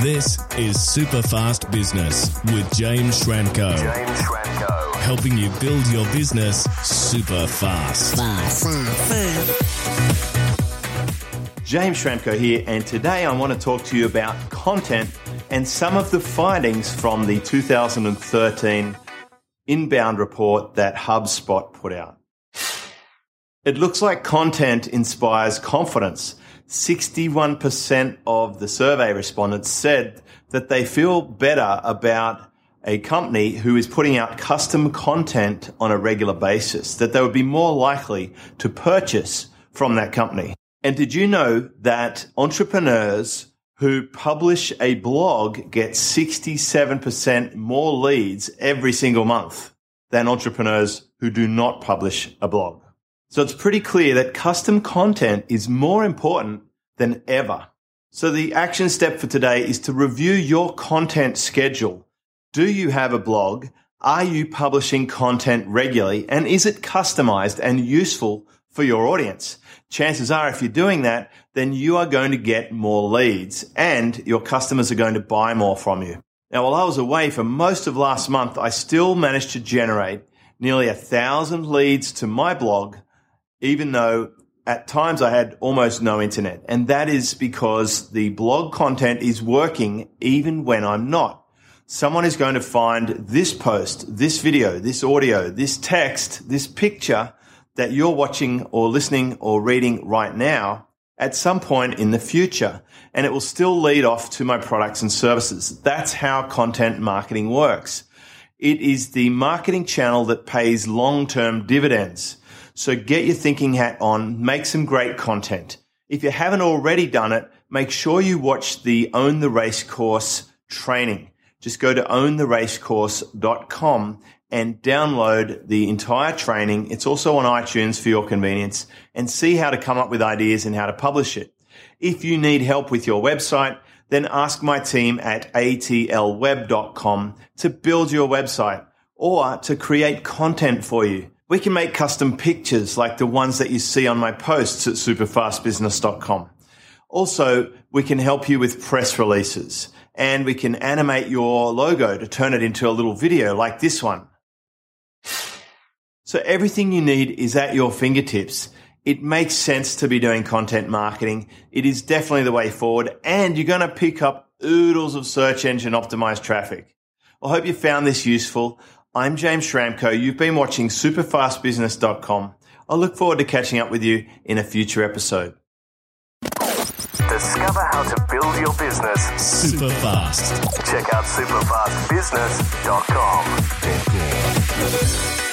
This is Superfast Business with James Schramko. Helping you build your business super fast. James Schramko here, and today I want to talk to you about content and some of the findings from the 2013 inbound report that HubSpot put out. It looks like content inspires confidence. 61% of the survey respondents said that they feel better about a company who is putting out custom content on a regular basis, that they would be more likely to purchase from that company. And did you know that entrepreneurs who publish a blog get 67% more leads every single month than entrepreneurs who do not publish a blog? So it's pretty clear that custom content is more important than ever. So the action step for today is to review your content schedule. Do you have a blog? Are you publishing content regularly? And is it customized and useful for your audience? Chances are, if you're doing that, then you are going to get more leads and your customers are going to buy more from you. Now, while I was away for most of last month, I still managed to generate nearly 1,000 leads to my blog, even though at times I had almost no internet. And that is because the blog content is working even when I'm not. Someone is going to find this post, this video, this audio, this text, this picture that you're watching or listening or reading right now at some point in the future. And it will still lead off to my products and services. That's how content marketing works. It is the marketing channel that pays long-term dividends. So get your thinking hat on, make some great content. If you haven't already done it, make sure you watch the Own the Race course training. Just go to owntheracecourse.com and download the entire training. It's also on iTunes for your convenience, and see how to come up with ideas and how to publish it. If you need help with your website, then ask my team at atlweb.com to build your website or to create content for you. We can make custom pictures like the ones that you see on my posts at superfastbusiness.com. Also, we can help you with press releases, and we can animate your logo to turn it into a little video like this one. So everything you need is at your fingertips. It makes sense to be doing content marketing. It is definitely the way forward, and you're going to pick up oodles of search engine optimized traffic. I hope you found this useful. I'm James Schramko. You've been watching superfastbusiness.com. I look forward to catching up with you in a future episode. Discover how to build your business super fast. Check out superfastbusiness.com.